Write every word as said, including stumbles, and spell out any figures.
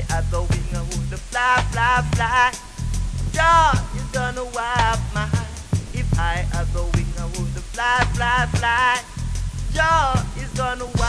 had the wing, I would fly, fly, fly. Joy is gonna wipe my high. If I had the wing, I would fly, fly, fly. Joy is gonna wipe